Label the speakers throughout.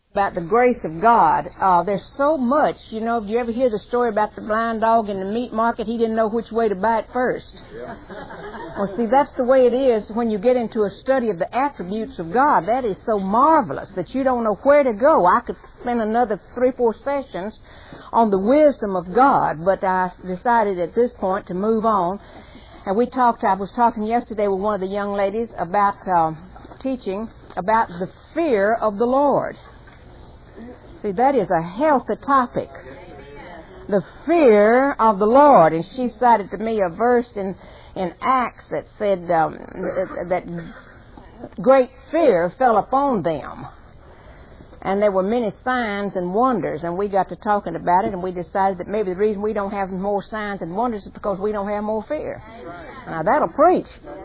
Speaker 1: about the grace of God. There's so much, you know. Did you ever hear the story about the blind dog in the meat market? He didn't know which way to buy it first. Yeah. Well, see, that's the way it is when you get into a study of the attributes of God. That is so marvelous that you don't know where to go. I could spend another 3-4 sessions on the wisdom of God, but I decided at this point to move on. And I was talking yesterday with one of the young ladies about teaching about the fear of the Lord. See, that is a healthy topic. The fear of the Lord. And she cited to me a verse in Acts that said that great fear fell upon them. And there were many signs and wonders. And we got to talking about it, and we decided that maybe the reason we don't have more signs and wonders is because we don't have more fear. Now, that'll preach.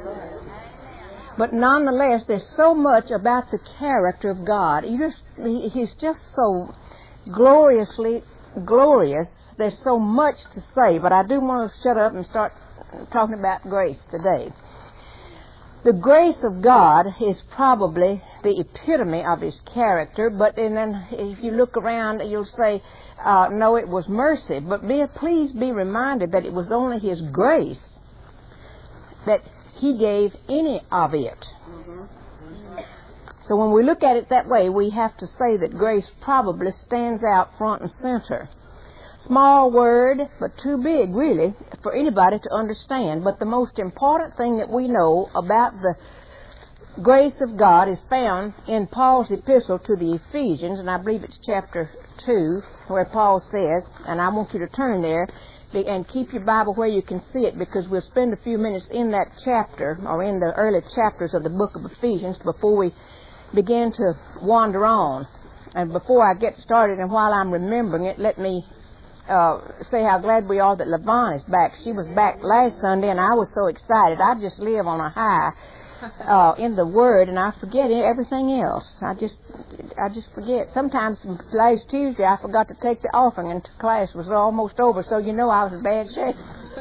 Speaker 1: But nonetheless, there's so much about the character of God. He's just so gloriously glorious. There's so much to say, but I do want to shut up and start talking about grace today. The grace of God is probably the epitome of His character, but then if you look around, you'll say, no, it was mercy. But please be reminded that it was only His grace that He gave any of it. So when we look at it that way, we have to say that grace probably stands out front and center. Small word, but too big, really, for anybody to understand. But the most important thing that we know about the grace of God is found in Paul's epistle to the Ephesians, and I believe it's chapter 2, where Paul says, and I want you to turn there, and keep your Bible where you can see it, because we'll spend a few minutes in that chapter, or in the early chapters of the book of Ephesians, before we begin to wander on. And before I get started, and while I'm remembering it, let me say how glad we are that LaVon is back. She was back last Sunday, and I was so excited. I just live on a high in the Word, and I forget everything else. I just forget. Sometimes last Tuesday I forgot to take the offering, and class was almost over, so you know I was in bad shape.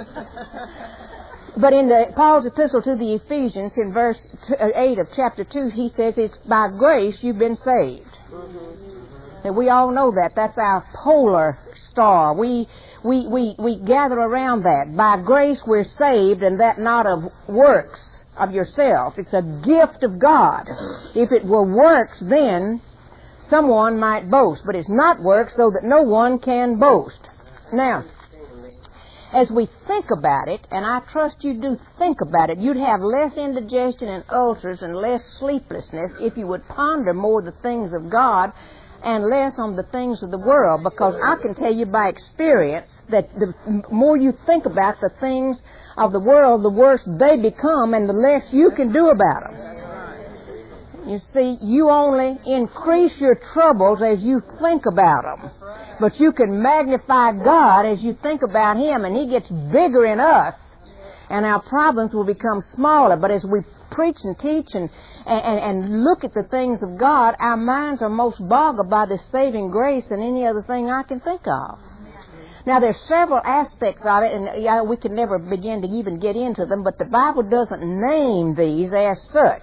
Speaker 1: But in Paul's epistle to the Ephesians, in verse 8 of chapter 2, he says, it's by grace you've been saved. And we all know that. That's our polar star. We gather around that. By grace we're saved, and that not of works of yourself. It's a gift of God. If it were works, then someone might boast. But it's not works, so that no one can boast. Now, as we think about it, and I trust you do think about it, you'd have less indigestion and ulcers and less sleeplessness if you would ponder more the things of God and less on the things of the world, because I can tell you by experience that the more you think about the things of the world, the worse they become and the less you can do about them. You see, you only increase your troubles as you think about them. But you can magnify God as you think about Him, and He gets bigger in us, and our problems will become smaller. But as we preach and teach and look at the things of God, our minds are most boggled by this saving grace than any other thing I can think of. Now, there's several aspects of it, and we can never begin to even get into them, but the Bible doesn't name these as such.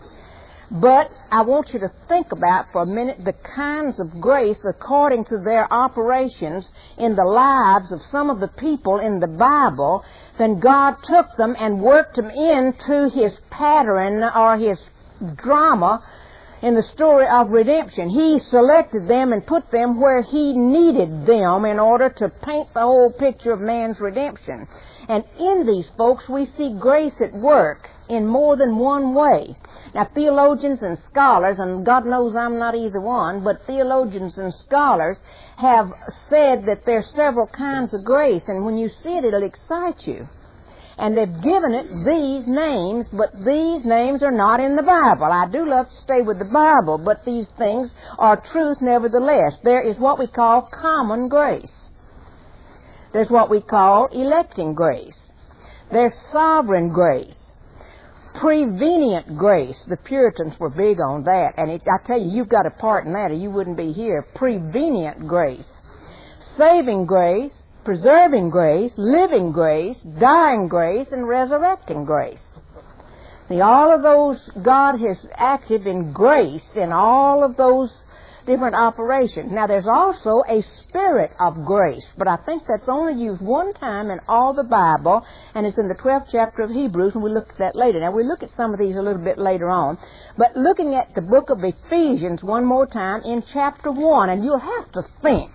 Speaker 1: But I want you to think about for a minute the kinds of grace according to their operations in the lives of some of the people in the Bible. Then God took them and worked them into His pattern or His drama in the story of redemption. He selected them and put them where He needed them in order to paint the whole picture of man's redemption. And in these folks we see grace at work in more than one way. Now, theologians and scholars, and God knows I'm not either one, but theologians and scholars have said that there are several kinds of grace, and when you see it, it'll excite you. And they've given it these names, but these names are not in the Bible. I do love to stay with the Bible, but these things are truth nevertheless. There is what we call common grace. There's what we call electing grace. There's sovereign grace. Prevenient grace. The Puritans were big on that. And I tell you, you've got a part in that or you wouldn't be here. Prevenient grace. Saving grace. Preserving grace. Living grace. Dying grace. And resurrecting grace. See, all of those, God has acted in grace in all of those different operations. Now, there's also a spirit of grace, but I think that's only used one time in all the Bible, and it's in the 12th chapter of Hebrews, and we'll look at that later. Now, we'll look at some of these a little bit later on, but looking at the book of Ephesians one more time in chapter 1, and you'll have to think.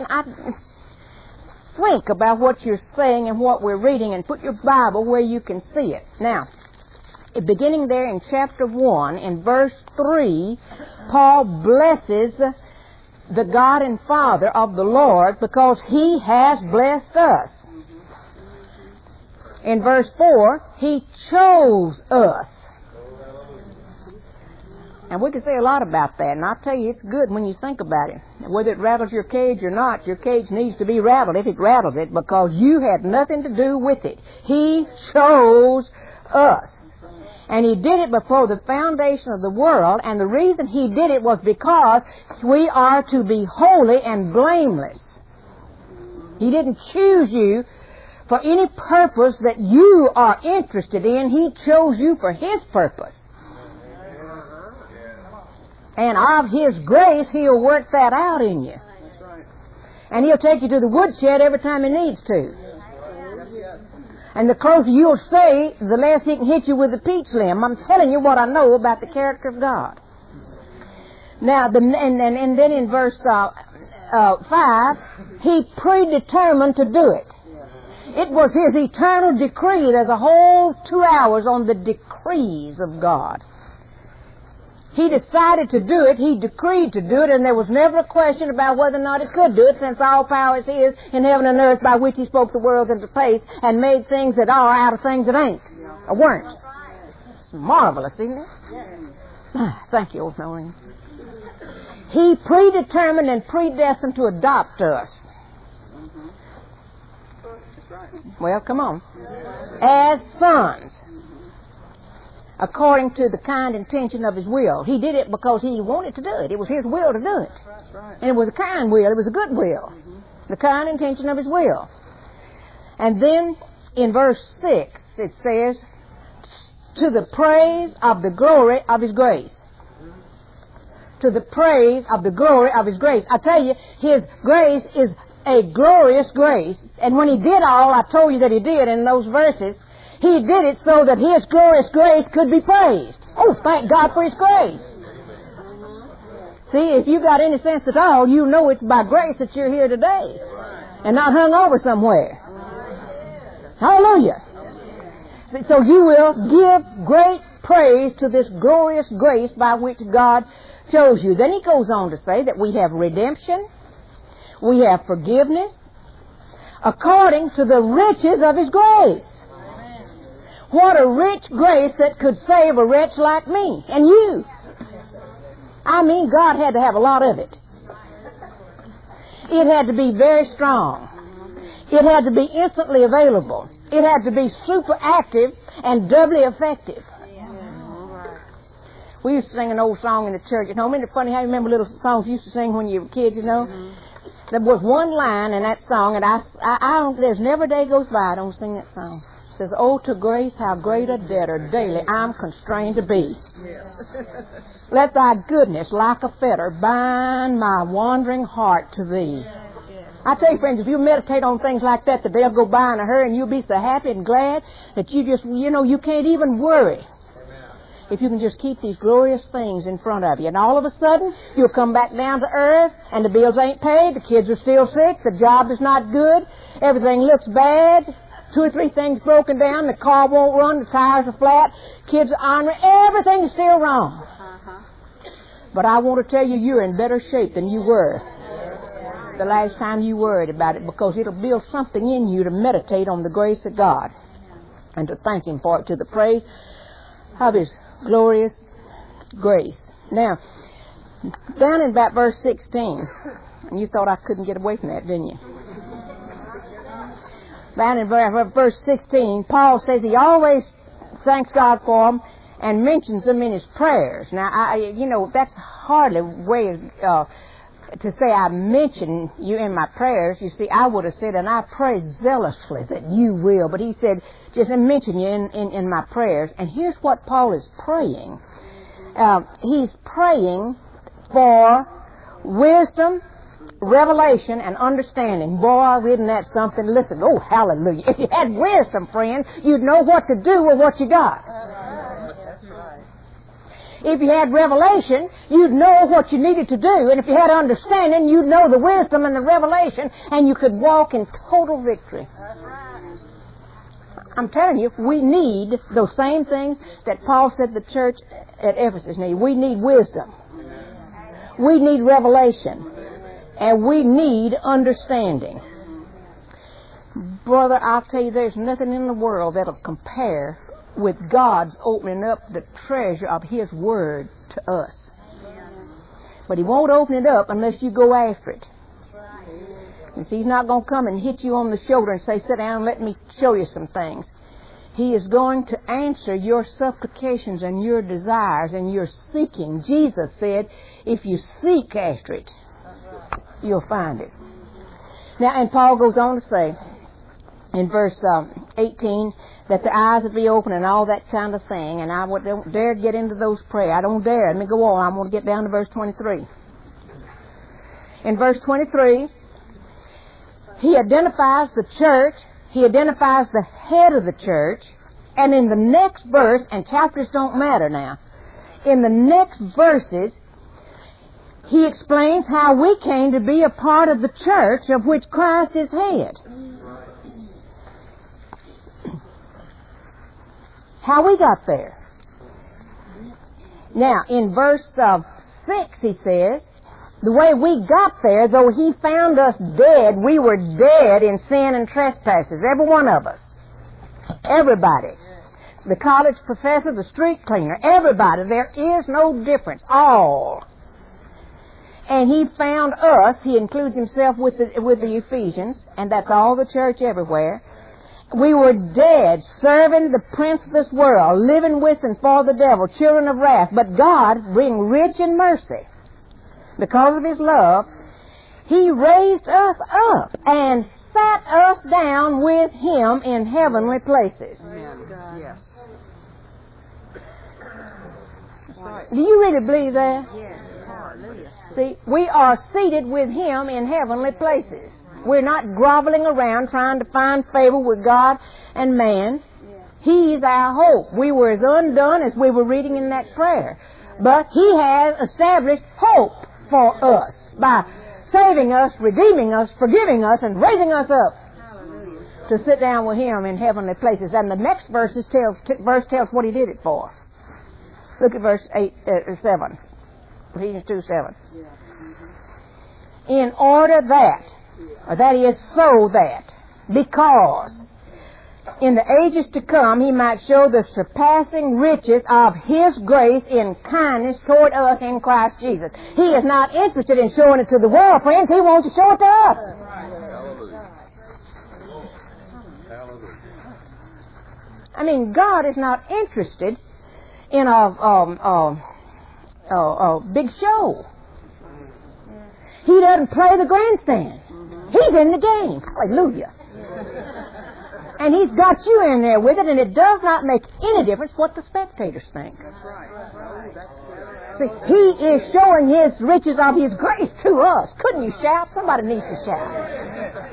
Speaker 1: Think about what you're saying and what we're reading, and put your Bible where you can see it. Now, beginning there in chapter 1, in verse 3, Paul blesses the God and Father of the Lord because He has blessed us. In verse 4, He chose us. And we can say a lot about that, and I'll tell you, it's good when you think about it. Whether it rattles your cage or not, your cage needs to be rattled if it rattles it, because you had nothing to do with it. He chose us. And He did it before the foundation of the world, and the reason He did it was because we are to be holy and blameless. He didn't choose you for any purpose that you are interested in. He chose you for His purpose. And of His grace, He'll work that out in you. And He'll take you to the woodshed every time He needs to. And the closer you'll stay, the less He can hit you with the peach limb. I'm telling you what I know about the character of God. Now, and then in verse 5, He predetermined to do it. It was His eternal decree. There's a whole 2 hours on the decrees of God. He decided to do it, He decreed to do it, and there was never a question about whether or not He could do it, since all power is His in heaven and earth, by which He spoke the worlds into place and made things that are out of things that ain't or weren't. It's marvelous, isn't it? Thank you, old Noreen. He predetermined and predestined to adopt us. Well, come on. As sons, according to the kind intention of His will. He did it because He wanted to do it. It was His will to do it. And it was a kind will. It was a good will. The kind intention of His will. And then in verse 6 it says, to the praise of the glory of His grace. To the praise of the glory of His grace. I tell you, His grace is a glorious grace. And when He did all I told you that He did in those verses, He did it so that His glorious grace could be praised. Oh, thank God for His grace. See, if you got any sense at all, you know it's by grace that you're here today and not hung over somewhere. Hallelujah. So you will give great praise to this glorious grace by which God chose you. Then He goes on to say that we have redemption, we have forgiveness, according to the riches of His grace. What a rich grace that could save a wretch like me and you. I mean, God had to have a lot of it. It had to be very strong. It had to be instantly available. It had to be super active and doubly effective. We used to sing an old song in the church at home. Isn't it funny how you remember little songs you used to sing when you were kids, you know? There was one line in that song, and I don't, there's never a day goes by I don't sing that song. It says, oh, to grace, how great a debtor daily I'm constrained to be. Let Thy goodness, like a fetter, bind my wandering heart to Thee. I tell you, friends, if you meditate on things like that, the day'll go by in a hurry, and you'll be so happy and glad that you just, you can't even worry. If you can just keep these glorious things in front of you. And all of a sudden, you'll come back down to earth, and the bills ain't paid, the kids are still sick, the job is not good, everything looks bad, 2 or 3 things broken down, the car won't run, the tires are flat, kids are ornery, everything is still wrong. But I want to tell you, you're in better shape than you were the last time you worried about it, because it'll build something in you to meditate on the grace of God and to thank Him for it, to the praise of His glorious grace. Now, down in about verse 16, and you thought I couldn't get away from that, didn't you? Down in verse 16, Paul says he always thanks God for them and mentions them in his prayers. Now, that's hardly a way to say I mention you in my prayers. You see, I would have said, and I pray zealously that you will. But he said, just mention you in my prayers. And here's what Paul is praying. He's praying for wisdom, revelation, and understanding. Boy, isn't that something? Listen, oh, hallelujah. If you had wisdom, friend, you'd know what to do with what you got. If you had revelation, you'd know what you needed to do. And if you had understanding, you'd know the wisdom and the revelation, and you could walk in total victory. I'm telling you, we need those same things that Paul said the church at Ephesus needed. We need wisdom. We need revelation. And we need understanding. Brother, I'll tell you, there's nothing in the world that'll compare with God's opening up the treasure of His Word to us. But He won't open it up unless you go after it. You see, He's not going to come and hit you on the shoulder and say, sit down and let me show you some things. He is going to answer your supplications and your desires and your seeking. Jesus said, if you seek after it, you'll find it. Now, and Paul goes on to say in verse 18 that the eyes would be open and all that kind of thing. And I don't dare get into those prayers. I don't dare. Let me go on. I'm going to get down to verse 23. In verse 23, he identifies the church. He identifies the head of the church. And in the next verse, and chapters don't matter now, in the next verses, he explains how we came to be a part of the church of which Christ is head. How we got there. Now, in verse 6, he says, the way we got there, though He found us dead, we were dead in sin and trespasses. Every one of us. Everybody. The college professor, the street cleaner, everybody. There is no difference. All. And He found us, He includes Himself with the Ephesians, and that's all the church everywhere. We were dead, serving the prince of this world, living with and for the devil, children of wrath. But God, being rich in mercy, because of His love, He raised us up and sat us down with Him in heavenly places. Amen. Yes. Do you really believe that? Yes. Hallelujah. See, we are seated with Him in heavenly places. We're not groveling around trying to find favor with God and man. He's our hope. We were as undone as we were reading in that prayer. But He has established hope for us by saving us, redeeming us, forgiving us, and raising us up to sit down with Him in heavenly places. And the next verse tells what He did it for. Look at verse 7. Ephesians 2:7. In order that, or that is so that, because in the ages to come He might show the surpassing riches of His grace in kindness toward us in Christ Jesus. He is not interested in showing it to the world, friends. He wants to show it to us. I mean, God is not interested in a big show. He doesn't play the grandstand. He's in the game. Hallelujah. And He's got you in there with it, and it does not make any difference what the spectators think. See, He is showing His riches of His grace to us. Couldn't you shout? Somebody needs to shout.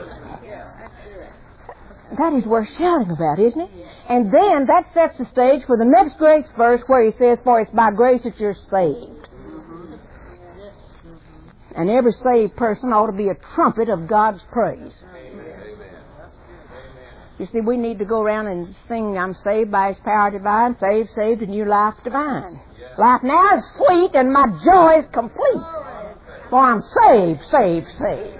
Speaker 1: That is worth shouting about, isn't it? And then that sets the stage for the next great verse where He says, for it's by grace that you're saved. And every saved person ought to be a trumpet of God's praise. You see, we need to go around and sing, I'm saved by His power divine, saved, saved, and new life divine. Life now is sweet and my joy is complete. For I'm saved, saved, saved.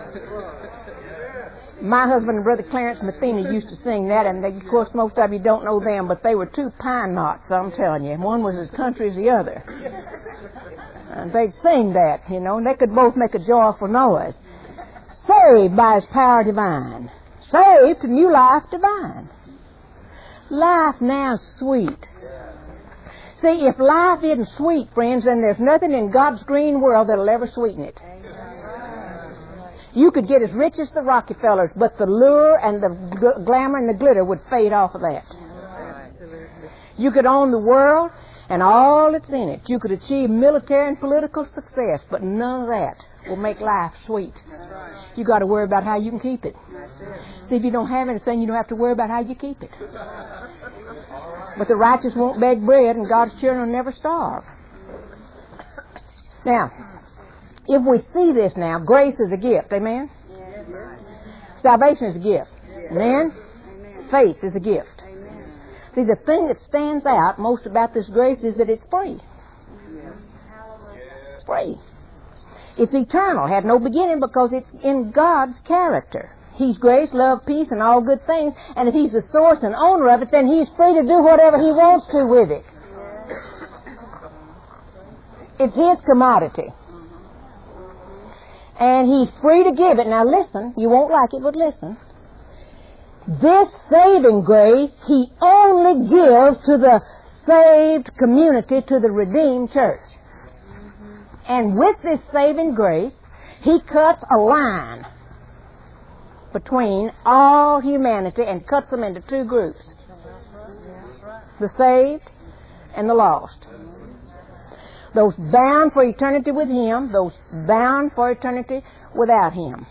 Speaker 1: My husband and Brother Clarence Matheny used to sing that, and of course most of you don't know them, but they were two pine knots, I'm telling you. One was as country as the other. And they'd sing that, you know, and they could both make a joyful noise. Saved by His power divine. Saved to new life divine. Life now is sweet. See, if life isn't sweet, friends, then there's nothing in God's green world that'll ever sweeten it. You could get as rich as the Rockefellers, but the lure and the glamour and the glitter would fade off of that. You could own the world and all that's in it. You could achieve military and political success, but none of that will make life sweet. You got to worry about how you can keep it. See, if you don't have anything, you don't have to worry about how you keep it. But the righteous won't beg bread, and God's children will never starve. Now, if we see this now, grace is a gift. Amen? Salvation is a gift. Amen? Faith is a gift. See, the thing that stands out most about this grace is that it's free. It's free. It's eternal, had no beginning, because it's in God's character. He's grace, love, peace, and all good things. And if He's the source and owner of it, then He's free to do whatever He wants to with it. It's His commodity. And He's free to give it. Now listen, you won't like it, but listen. This saving grace He only gives to the saved community, to the redeemed church. And with this saving grace, He cuts a line between all humanity and cuts them into two groups. The saved and the lost. Those bound for eternity with Him, those bound for eternity without Him.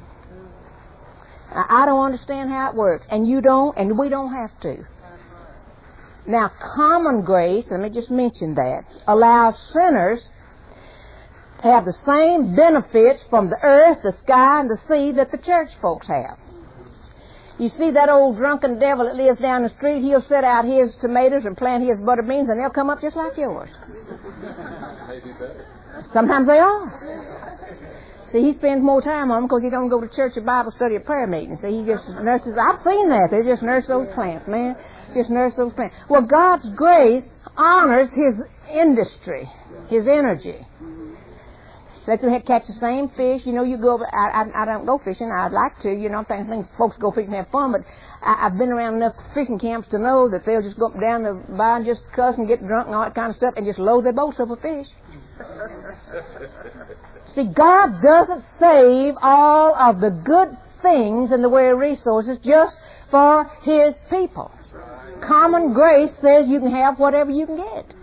Speaker 1: Now, I don't understand how it works, and you don't, and we don't have to. Now, common grace, let me just mention that, allows sinners to have the same benefits from the earth, the sky, and the sea that the church folks have. You see that old drunken devil that lives down the street, he'll set out his tomatoes and plant his butter beans, and they'll come up just like yours. Sometimes they are. See, he spends more time on them because he don't go to church or Bible study or prayer meeting. See, he just nurses. I've seen that. They just nurse those plants, man. Just nurse those plants. Well, God's grace honors His industry, His energy. Let them catch the same fish. You know, you go over, I don't go fishing. I'd like to. You know, I think folks go fishing and have fun, but I've been around enough fishing camps to know that they'll just go up and down the bar and just cuss and get drunk and all that kind of stuff and just load their boats up with fish. See, God doesn't save all of the good things in the way of resources just for His people. Common grace says you can have whatever you can get.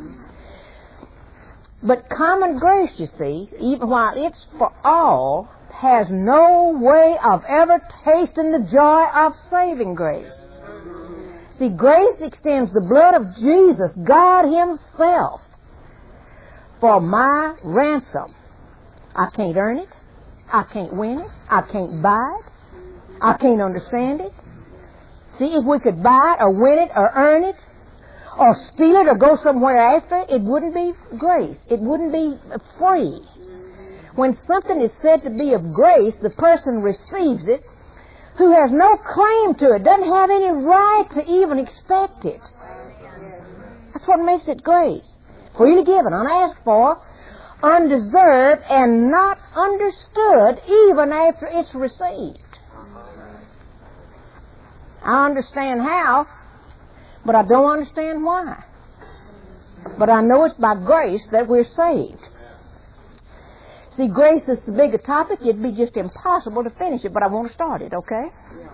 Speaker 1: But common grace, you see, even while it's for all, has no way of ever tasting the joy of saving grace. See, grace extends the blood of Jesus, God Himself, for my ransom. I can't earn it. I can't win it. I can't buy it. I can't understand it. See, if we could buy it or win it or earn it or steal it or go somewhere after it, it wouldn't be grace. It wouldn't be free. When something is said to be of grace, the person receives it who has no claim to it, doesn't have any right to even expect it. That's what makes it grace. Freely given, unasked for, undeserved, and not understood even after it's received. I understand how, but I don't understand why. But I know it's by grace that we're saved. See, grace is the bigger topic. It'd be just impossible to finish it, but I want to start it, okay?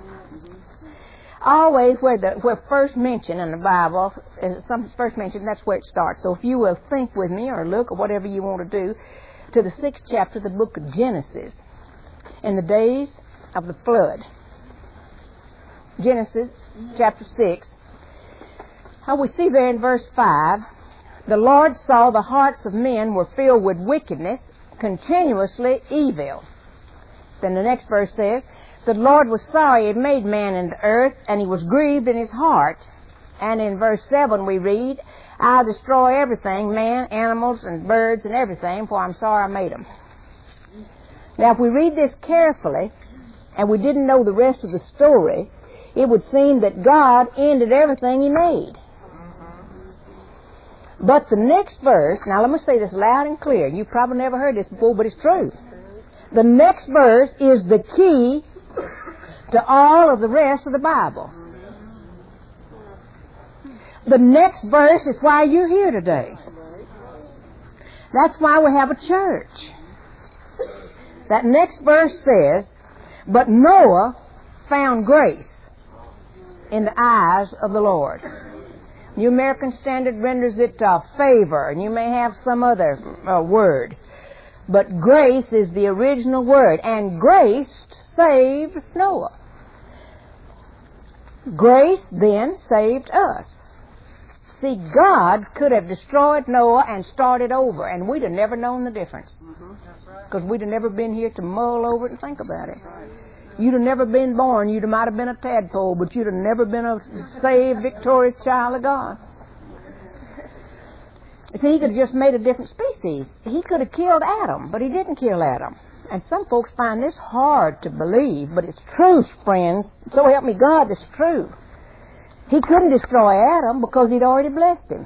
Speaker 1: Always where first mentioned in the Bible, first mentioned, that's where it starts. So if you will think with me or look or whatever you want to do to the 6th chapter of the book of Genesis, in the days of the flood. Genesis chapter 6. How we see there in verse 5, the Lord saw the hearts of men were filled with wickedness, continuously evil. Then the next verse says, the Lord was sorry He had made man in the earth, and He was grieved in His heart. And in verse 7 we read, I'll destroy everything, man, animals, and birds, and everything, for I'm sorry I made them. Now if we read this carefully, and we didn't know the rest of the story, it would seem that God ended everything He made. But the next verse, now let me say this loud and clear. You've probably never heard this before, but it's true. The next verse is the key to all of the rest of the Bible. The next verse is why you're here today. That's why we have a church. That next verse says, but Noah found grace in the eyes of the Lord. New American Standard renders it favor, and you may have some other word. But grace is the original word, and grace saved Noah. Grace then saved us. See, God could have destroyed Noah and started over, and we'd have never known the difference. Because we'd have never been here to mull over it and think about it. You'd have never been born. You'd have might have been a tadpole, but you'd have never been a saved, victorious child of God. See, he could have just made a different species. He could have killed Adam, but he didn't kill Adam. And some folks find this hard to believe, but it's true, friends. So help me God, it's true. He couldn't destroy Adam because he'd already blessed him.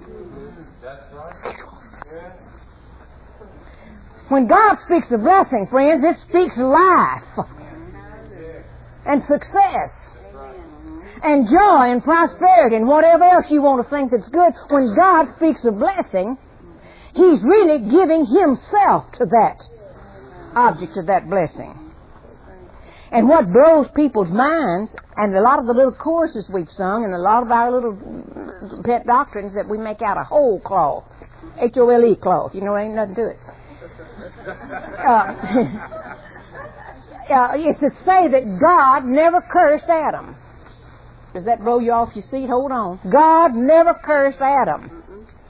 Speaker 1: When God speaks of blessing, friends, it speaks life and success and joy and prosperity and whatever else you want to think that's good. When God speaks of blessing, He's really giving Himself to that object of that blessing. And what blows people's minds, and a lot of the little choruses we've sung, and a lot of our little pet doctrines that we make out of whole cloth, H-O-L-E cloth, you know, ain't nothing to it. Is to say that God never cursed Adam. Does that blow you off your seat? Hold on. God never cursed Adam.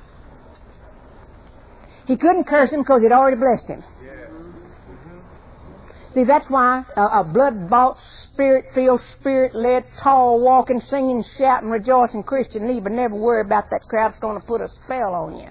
Speaker 1: He couldn't curse him because he'd already blessed him. See, that's why a blood-bought, spirit-filled, spirit-led, tall, walking, singing, shouting, rejoicing Christian need but never worry about that crowd's going to put a spell on you.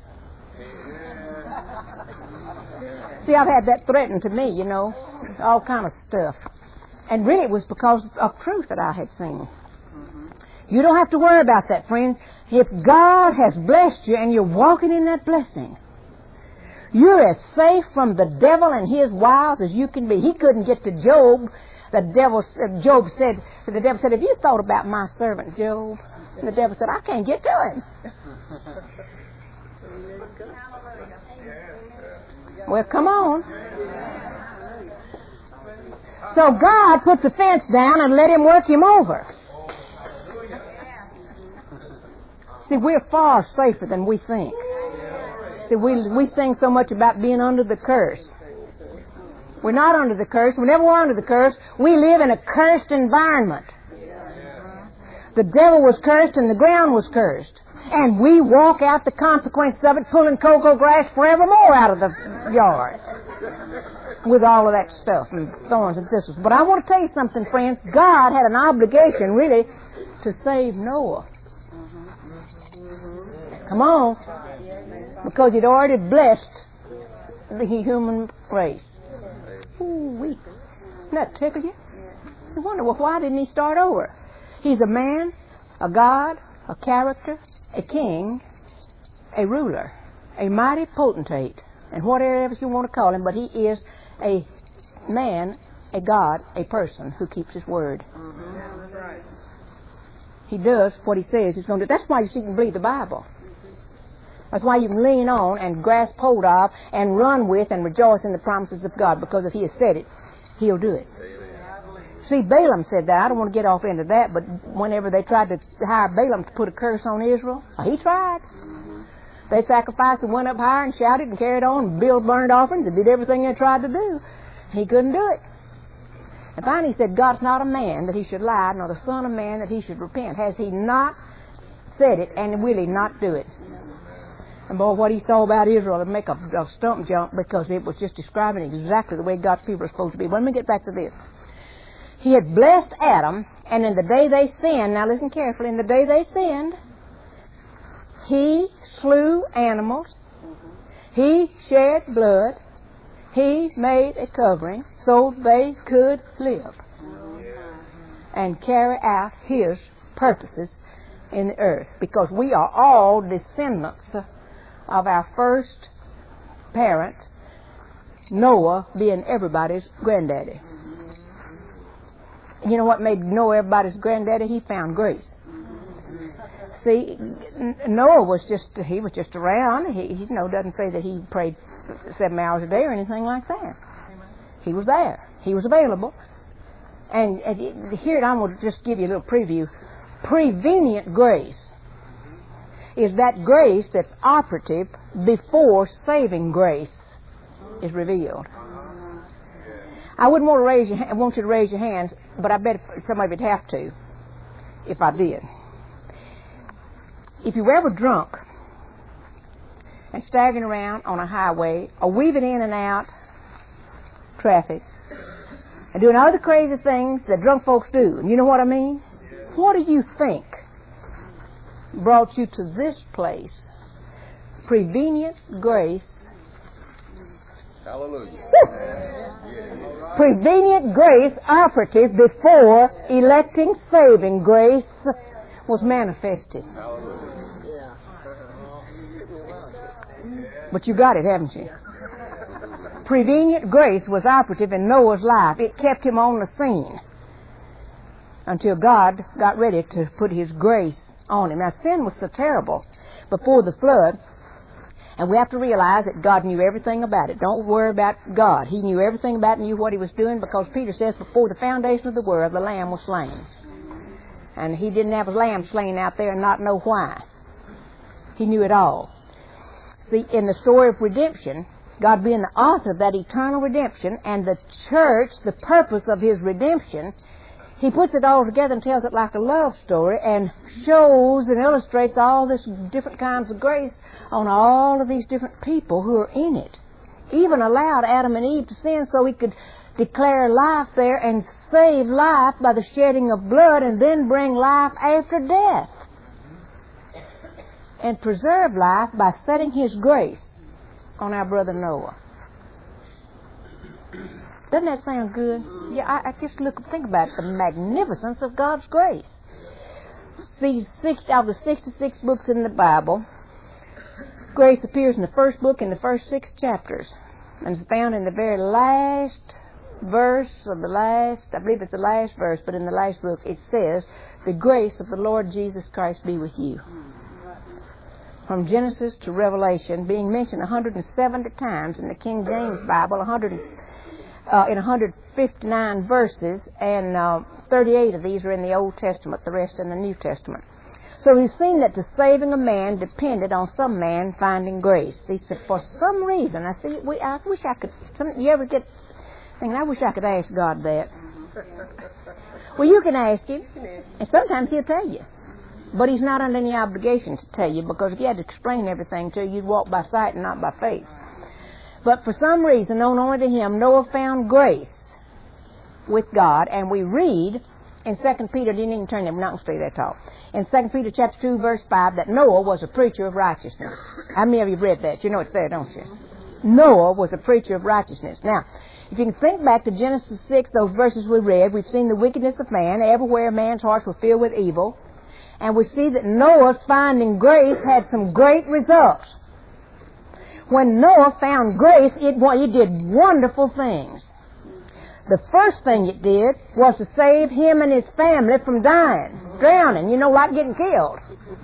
Speaker 1: See, I've had that threatened to me, you know, all kind of stuff. And really it was because of truth that I had seen. You don't have to worry about that, friends. If God has blessed you and you're walking in that blessing, you're as safe from the devil and his wiles as you can be. He couldn't get to Job. Job said, have you thought about my servant Job? And the devil said, I can't get to him. Well, come on. So God put the fence down and let him work him over. See, we're far safer than we think. See, we sing so much about being under the curse. We're not under the curse. We never were under the curse. We live in a cursed environment. The devil was cursed and the ground was cursed. And we walk out the consequences of it, pulling cocoa grass forevermore out of the yard with all of that stuff and thorns and thistles. But I want to tell you something, friends. God had an obligation, really, to save Noah. Come on. Because He'd already blessed the human race. Ooh-wee. Doesn't that tickle you? You wonder, well, why didn't He start over? He's a man, a God, a character, a king, a ruler, a mighty potentate, and whatever you want to call him, but He is a man, a God, a person who keeps His word. That's right. He does what He says He's going to do. That's why you can believe the Bible. That's why you can lean on and grasp hold of and run with and rejoice in the promises of God, because if He has said it, He'll do it. See, Balaam said that. I don't want to get off into that, but whenever they tried to hire Balaam to put a curse on Israel, he tried. They sacrificed and went up higher and shouted and carried on and built burnt offerings and did everything they tried to do. He couldn't do it. And finally he said, God's not a man that He should lie, nor the Son of Man that He should repent. Has He not said it, and will He not do it? And boy, what he saw about Israel would make a stump jump, because it was just describing exactly the way God's people are supposed to be. But let me get back to this. He had blessed Adam, and in the day they sinned, now listen carefully, in the day they sinned, He slew animals, He shed blood, He made a covering so they could live and carry out His purposes in the earth. Because we are all descendants of our first parent, Noah being everybody's granddaddy. You know what made Noah everybody's granddaddy? He found grace. See, Noah was just around. He doesn't say that he prayed 7 hours a day or anything like that. He was there. He was available. And here I'm going to just give you a little preview. Prevenient grace is that grace that's operative before saving grace is revealed. I wouldn't want you to raise your hands, but I bet some of you'd have to if I did. If you were ever drunk and staggering around on a highway or weaving in and out traffic and doing all the crazy things that drunk folks do, and you know what I mean? What do you think brought you to this place? Prevenient grace.
Speaker 2: Hallelujah.
Speaker 1: Prevenient grace operative before electing saving grace was manifested.
Speaker 2: Hallelujah.
Speaker 1: But you got it, haven't you? Prevenient grace was operative in Noah's life. It kept him on the scene until God got ready to put His grace on him. Now, sin was so terrible before the flood, and we have to realize that God knew everything about it. Don't worry about God. He knew everything about it, knew what He was doing, because Peter says before the foundation of the world, the Lamb was slain. And He didn't have a lamb slain out there and not know why. He knew it all. See, in the story of redemption, God being the author of that eternal redemption, and the church, the purpose of His redemption, He puts it all together and tells it like a love story and shows and illustrates all this different kinds of grace on all of these different people who are in it. Even allowed Adam and Eve to sin so He could declare life there and save life by the shedding of blood and then bring life after death. And preserve life by setting His grace on our brother Noah. Doesn't that sound good? Yeah, I just think about the magnificence of God's grace. See, out of the 66 books in the Bible, grace appears in the first book in the first 6 chapters, and is found in the very last verse of the last, I believe it's the last verse, but in the last book it says, "The grace of the Lord Jesus Christ be with you." From Genesis to Revelation, being mentioned 170 times in the King James Bible, in 159 verses, and 38 of these are in the Old Testament, the rest in the New Testament. So we've seen that the saving of man depended on some man finding grace. He said, for some reason, I wish I could, you ever get thinking, I wish I could ask God that. Well, you can ask Him, and sometimes He'll tell you. But He's not under any obligation to tell you, because if He had to explain everything to you, you'd walk by sight and not by faith. But for some reason, known only to him, Noah found grace with God, and we read in 2 Peter, didn't even turn there, we're not going to stay there at all. In 2 Peter chapter 2, verse 5, that Noah was a preacher of righteousness. How many of you have read that? You know it's there, don't you? Noah was a preacher of righteousness. Now, if you can think back to Genesis 6, those verses we read, we've seen the wickedness of man. Everywhere man's hearts were filled with evil. And we see that Noah's finding grace had some great results. When Noah found grace, it did wonderful things. The first thing it did was to save him and his family from drowning, like getting killed.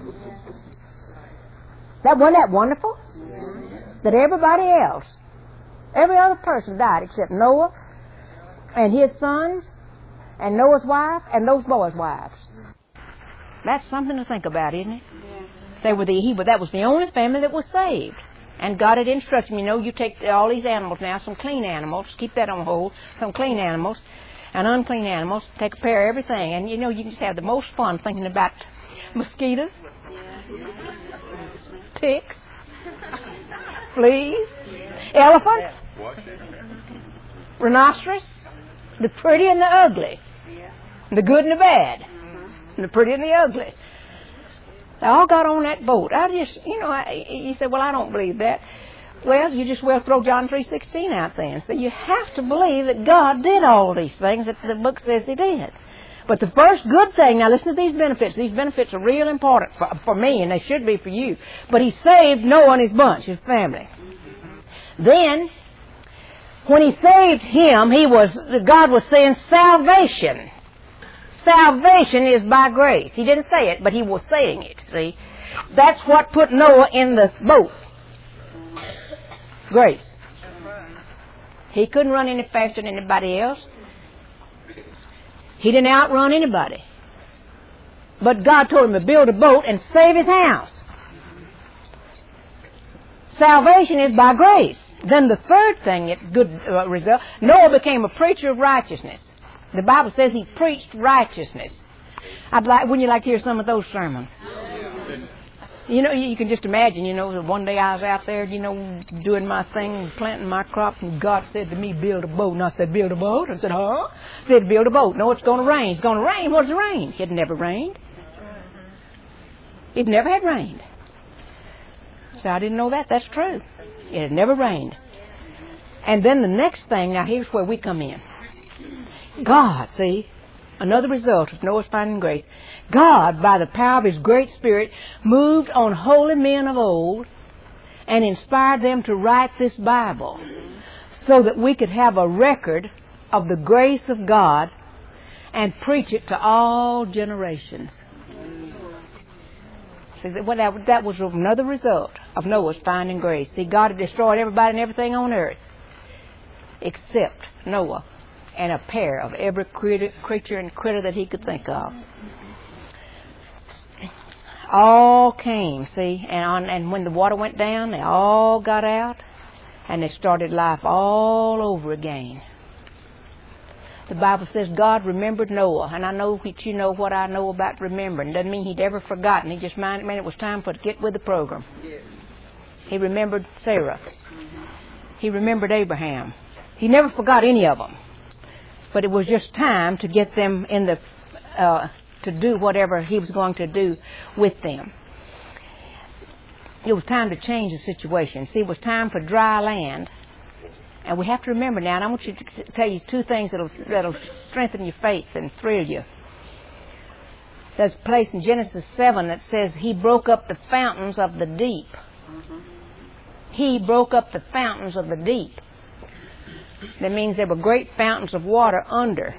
Speaker 1: Wasn't that wonderful? That everybody else, every other person died except Noah and his sons and Noah's wife and those boys' wives. That's something to think about, isn't it? Yeah. That was the only family that was saved. And God had instructed me, you take all these animals now, some clean animals, keep that on hold, some clean animals and unclean animals, take a pair of everything. And you can just have the most fun thinking about mosquitoes, ticks, fleas, elephants, rhinoceros, the pretty and the ugly, the good and the bad, and the pretty and the ugly. They all got on that boat. You say, well, I don't believe that. Well, you just throw John 3:16 out there and say, you have to believe that God did all these things that the book says He did. But the first good thing, now listen to these benefits. These benefits are real important for me, and they should be for you. But He saved Noah and his bunch, his family. Then, when He saved him, God was saying salvation. Salvation is by grace. He didn't say it, but He was saying it, see. That's what put Noah in the boat. Grace. He couldn't run any faster than anybody else. He didn't outrun anybody. But God told him to build a boat and save his house. Salvation is by grace. Then the third thing, good result, Noah became a preacher of righteousness. The Bible says he preached righteousness. Wouldn't you like to hear some of those sermons? You know, you can just imagine, one day I was out there, doing my thing, planting my crops, and God said to me, build a boat. And I said, build a boat? I said, huh? He said, build a boat. No, it's going to rain. It's going to rain. What's the rain? It never rained. It never had rained. So I didn't know that. That's true. It had never rained. And then the next thing, now here's where we come in. God, see, another result of Noah's finding grace. God, by the power of His great Spirit, moved on holy men of old and inspired them to write this Bible so that we could have a record of the grace of God and preach it to all generations. See, that was another result of Noah's finding grace. See, God had destroyed everybody and everything on earth except Noah and a pair of every creature and critter that he could think of. All came, see, and when the water went down, they all got out, and they started life all over again. The Bible says God remembered Noah, and I know that you know what I know about remembering. Doesn't mean He'd ever forgotten. He just meant it was time for it to get with the program. He remembered Sarah. He remembered Abraham. He never forgot any of them. But it was just time to get them in the to do whatever He was going to do with them. It was time to change the situation. See, it was time for dry land. And we have to remember now, and I want you to tell you two things that'll strengthen your faith and thrill you. There's a place in Genesis 7 that says He broke up the fountains of the deep. He broke up the fountains of the deep. That means there were great fountains of water under.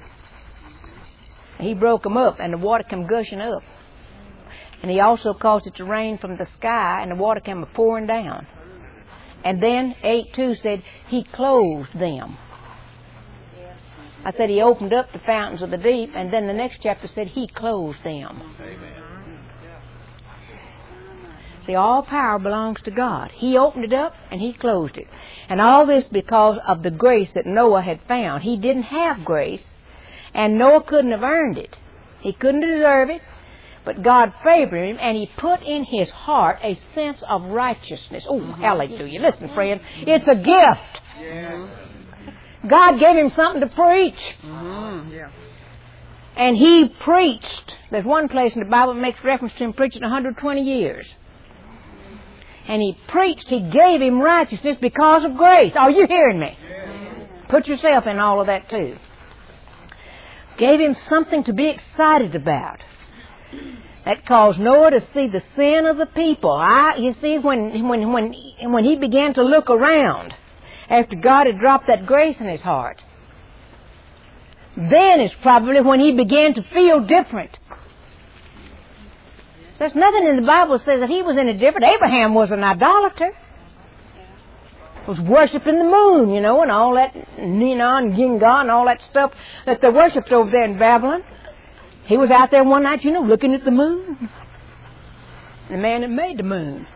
Speaker 1: He broke them up, and the water came gushing up. And He also caused it to rain from the sky, and the water came pouring down. And then 8:2 said He closed them. I said He opened up the fountains of the deep, and then the next chapter said He closed them. Amen. See, all power belongs to God. He opened it up, and He closed it. And all this because of the grace that Noah had found. He didn't have grace, and Noah couldn't have earned it. He couldn't deserve it, but God favored him, and He put in his heart a sense of righteousness. Oh, hallelujah. Listen, friend, it's a gift. Yeah. God gave him something to preach. Yeah. And he preached. There's one place in the Bible that makes reference to him preaching 120 years. And he preached. He gave him righteousness because of grace. Are you hearing me? Yeah. Put yourself in all of that too. Gave him something to be excited about. That caused Noah to see the sin of the people. You see, when he began to look around after God had dropped that grace in his heart, then is probably when he began to feel different. There's nothing in the Bible that says that he was any different. Abraham was an idolater. Was worshiping the moon, and all that Ninon, Ginga, and all that stuff that they worshipped over there in Babylon. He was out there one night, looking at the moon. The man that made the moon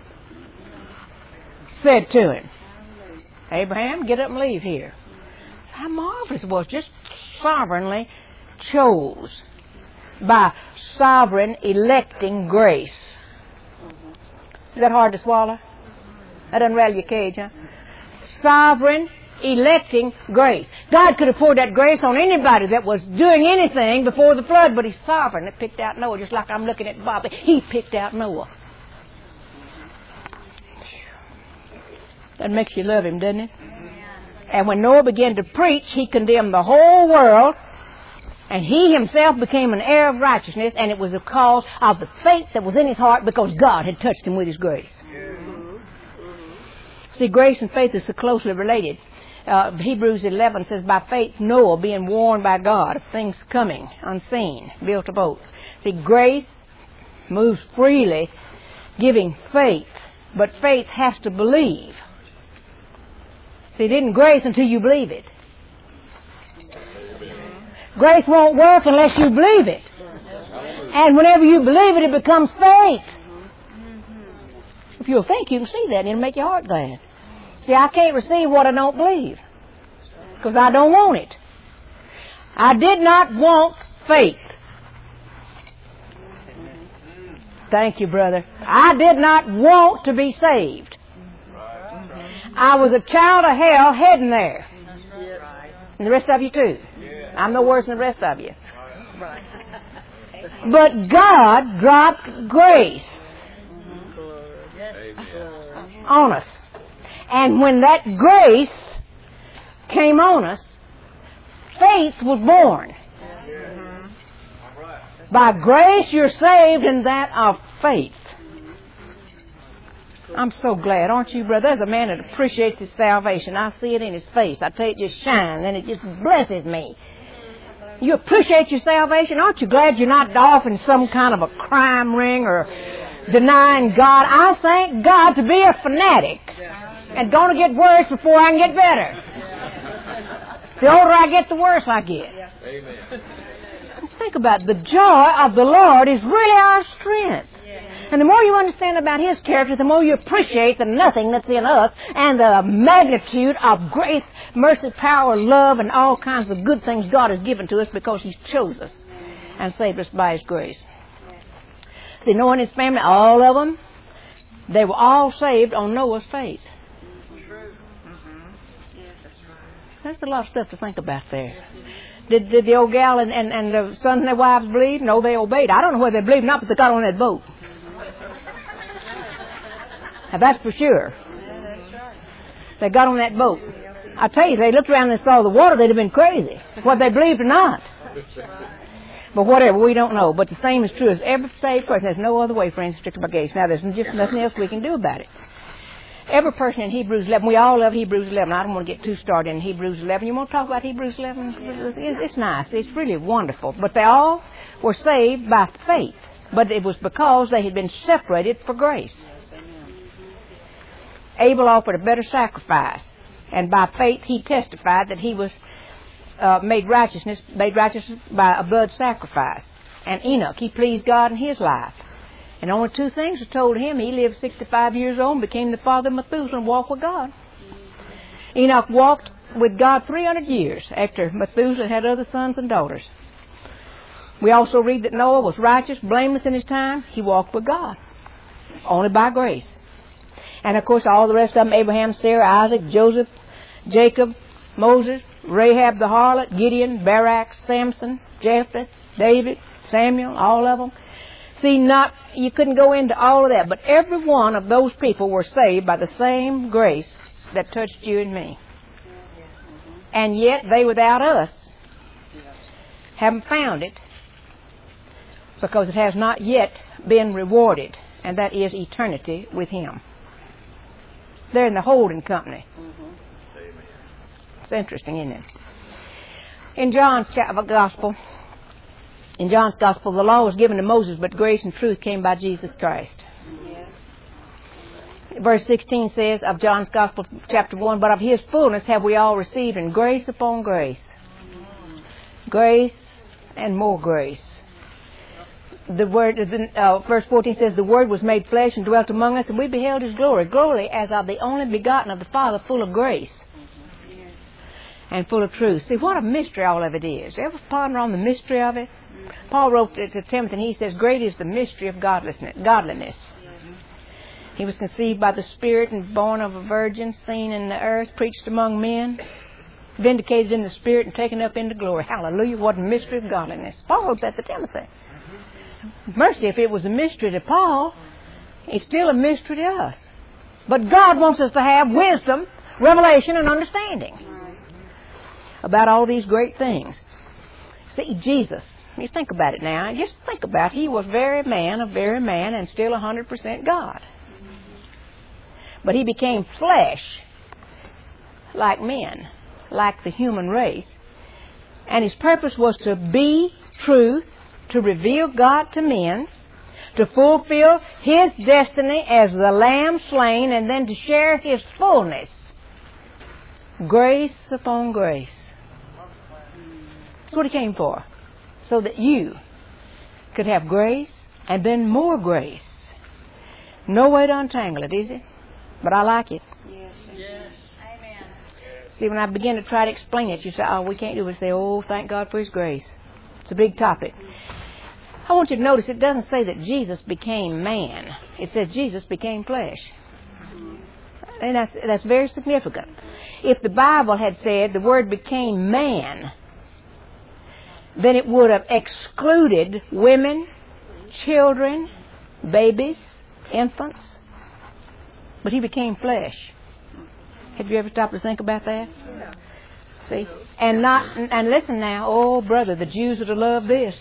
Speaker 1: said to him, Abraham, get up and leave here. How marvelous it was, just sovereignly chose by sovereign electing grace. Is that hard to swallow? That doesn't rattle your cage, huh? Sovereign electing grace. God could have poured that grace on anybody that was doing anything before the flood, but He's sovereign. He picked out Noah, just like I'm looking at Bobby. He picked out Noah. That makes you love Him, doesn't it? And when Noah began to preach, he condemned the whole world, and he himself became an heir of righteousness, and it was because of the faith that was in his heart because God had touched him with His grace. See, grace and faith is so closely related. Hebrews 11 says, by faith Noah, being warned by God of things coming, unseen, built a boat. See, grace moves freely, giving faith, but faith has to believe. See, it isn't grace until you believe it. Grace won't work unless you believe it. And whenever you believe it, it becomes faith. If you'll think, you can see that, and it'll make your heart glad. See, I can't receive what I don't believe, because I don't want it. I did not want faith. Thank you, brother. I did not want to be saved. I was a child of hell heading there. And the rest of you too. I'm no worse than the rest of you. But God dropped grace on us. And when that grace came on us, faith was born. By grace you're saved, and that of faith. I'm so glad, aren't you, brother? There's a man that appreciates his salvation. I see it in his face. I tell you, it just shines, and it just blesses me. You appreciate your salvation? Aren't you glad you're not off in some kind of a crime ring or denying God? I thank God to be a fanatic and going to get worse before I can get better. The older I get, the worse I get. Amen. Let's think about it. The joy of the Lord is really our strength. And the more you understand about His character, the more you appreciate the nothing that's in us and the magnitude of grace, mercy, power, love, and all kinds of good things God has given to us because He chose us and saved us by His grace. See, Noah and his family, all of them, they were all saved on Noah's faith. That's a lot of stuff to think about there. Did the old gal and the sons and their wives believe? No, they obeyed. I don't know whether they believed or not, but they got on that boat. Now, that's for sure. They got on that boat. I tell you, if they looked around and saw the water, they'd have been crazy, whether they believed or not. But whatever, we don't know. But the same is true as every saved person. There's no other way, friends, restricted by grace. Now, there's just nothing else we can do about it. Every person in Hebrews 11, we all love Hebrews 11. I don't want to get too started in Hebrews 11. You want to talk about Hebrews 11? It's nice. It's really wonderful. But they all were saved by faith. But it was because they had been separated for grace. Abel offered a better sacrifice, and by faith he testified that he was made righteous by a blood sacrifice. And Enoch, he pleased God in his life. And only two things were told him. He lived 65 years old and became the father of Methuselah and walked with God. Enoch walked with God 300 years after Methuselah had other sons and daughters. We also read that Noah was righteous, blameless in his time. He walked with God, only by grace. And, of course, all the rest of them, Abraham, Sarah, Isaac, Joseph, Jacob, Moses, Rahab the harlot, Gideon, Barak, Samson, Jephthah, David, Samuel, all of them. See, you couldn't go into all of that, but every one of those people were saved by the same grace that touched you and me. And yet, they without us haven't found it because it has not yet been rewarded, and that is eternity with Him. They're in the holding company. It's interesting, isn't it? In John's Gospel, the law was given to Moses, but grace and truth came by Jesus Christ. Verse 16 says of John's Gospel, chapter 1, but of His fullness have we all received, and grace upon grace. Grace and more grace. The word, verse 14 says, the Word was made flesh and dwelt among us, and we beheld His glory. Glory as of the only begotten of the Father, full of grace and full of truth. See, what a mystery all of it is. Ever ponder on the mystery of it? Paul wrote to Timothy, and he says, great is the mystery of godliness. He was conceived by the Spirit and born of a virgin, seen in the earth, preached among men, vindicated in the Spirit, and taken up into glory. Hallelujah, what a mystery of godliness. Paul wrote that to Timothy. Mercy, if it was a mystery to Paul, it's still a mystery to us. But God wants us to have wisdom, revelation, and understanding about all these great things. See, Jesus, you think about it now. Just think about it. He was very man, and still 100% God. But He became flesh like men, like the human race. And His purpose was to be truth, to reveal God to men, to fulfill His destiny as the Lamb slain, and then to share His fullness. Grace upon grace. That's what He came for. So that you could have grace and then more grace. No way to untangle it, is it? But I like it.
Speaker 2: Yes.
Speaker 3: Amen.
Speaker 1: See, when I begin to try to explain it, you say, oh, we can't do it. We say, oh, thank God for His grace. It's a big topic. I want you to notice it doesn't say that Jesus became man. It says Jesus became flesh. And that's very significant. If the Bible had said the Word became man, then it would have excluded women, children, babies, infants. But He became flesh. Have you ever stopped to think about that? See? And listen now, oh brother, the Jews would have loved this.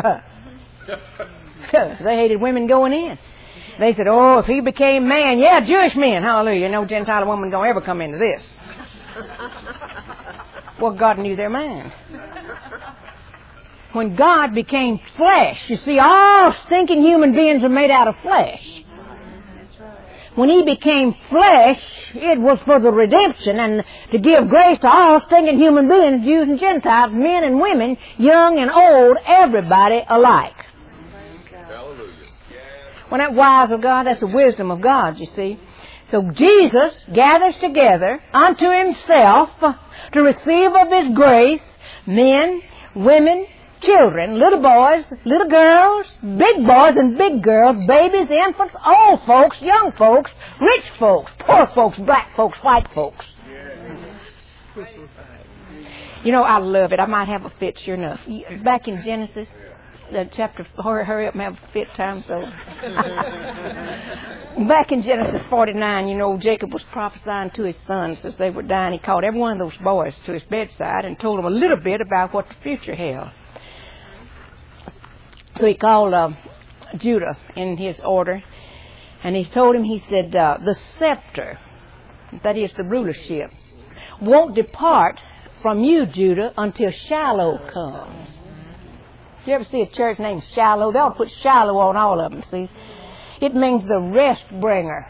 Speaker 1: They hated women going in. They said, oh, if He became man, yeah, Jewish men, hallelujah, no Gentile woman don't ever come into this. Well, God knew their mind. When God became flesh, you see, all stinking human beings are made out of flesh. When He became flesh, it was for the redemption and to give grace to all stinking human beings, Jews and Gentiles, men and women, young and old, everybody alike.
Speaker 4: Hallelujah.
Speaker 1: When that wise of God, that's the wisdom of God, you see. So Jesus gathers together unto Himself to receive of His grace men, women, children, little boys, little girls, big boys and big girls, babies, infants, old folks, young folks, rich folks, poor folks, black folks, white folks. You know, I love it. I might have a fit, sure enough. Back in Genesis, the chapter, hurry up and have a fit time, so. Back in Genesis 49, you know, Jacob was prophesying to his sons as they were dying. He called every one of those boys to his bedside and told them a little bit about what the future held. So he called Judah in his order, and he told him, he said, the scepter, that is the rulership, won't depart from you, Judah, until Shiloh comes. You ever see a church named Shiloh? They'll put Shiloh on all of them, see? It means the rest bringer.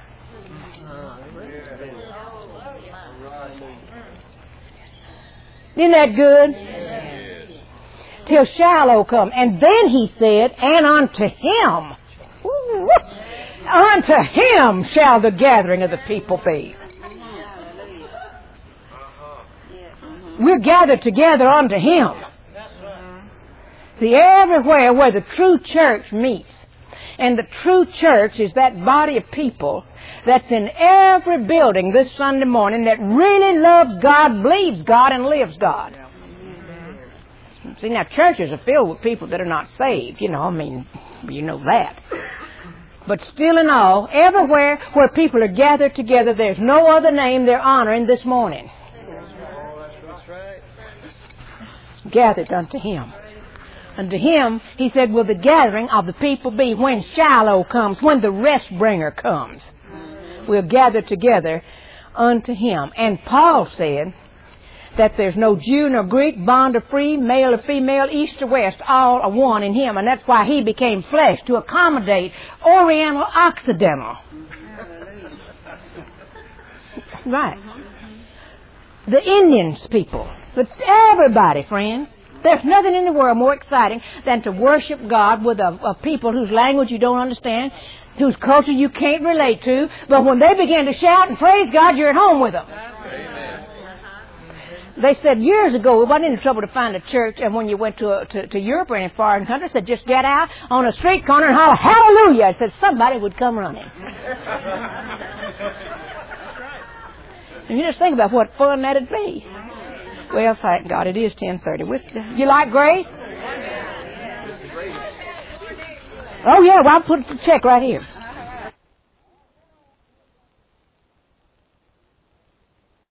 Speaker 1: Isn't that good? Till Shiloh come. And then he said, and unto Him, unto Him shall the gathering of the people be. We're gathered together unto Him. See, everywhere where the true church meets, and the true church is that body of people that's in every building this Sunday morning that really loves God, believes God, and lives God. See, now churches are filled with people that are not saved, you know, I mean, you know that. But still in all, everywhere where people are gathered together, there's no other name they're honoring this morning.
Speaker 4: That's right.
Speaker 1: Gathered unto Him. Unto Him, He said, will the gathering of the people be when Shiloh comes, when the rest bringer comes. We'll gather together unto Him. And Paul said that there's no Jew nor Greek, bond or free, male or female, east or west, all are one in Him. And that's why He became flesh, to accommodate Oriental, Occidental. Right. The Indians people. But everybody, friends. There's nothing in the world more exciting than to worship God with a people whose language you don't understand, whose culture you can't relate to. But when they begin to shout and praise God, you're at home with them.
Speaker 4: Amen.
Speaker 1: They said years ago, it wasn't any trouble to find a church, and when you went to Europe or any foreign country, said just get out on a street corner and holler, hallelujah. It said somebody would come running. And you just think about what fun that'd be. Well, thank God, it is 10:30. You like grace? Oh, yeah, well, I'll put the check right here.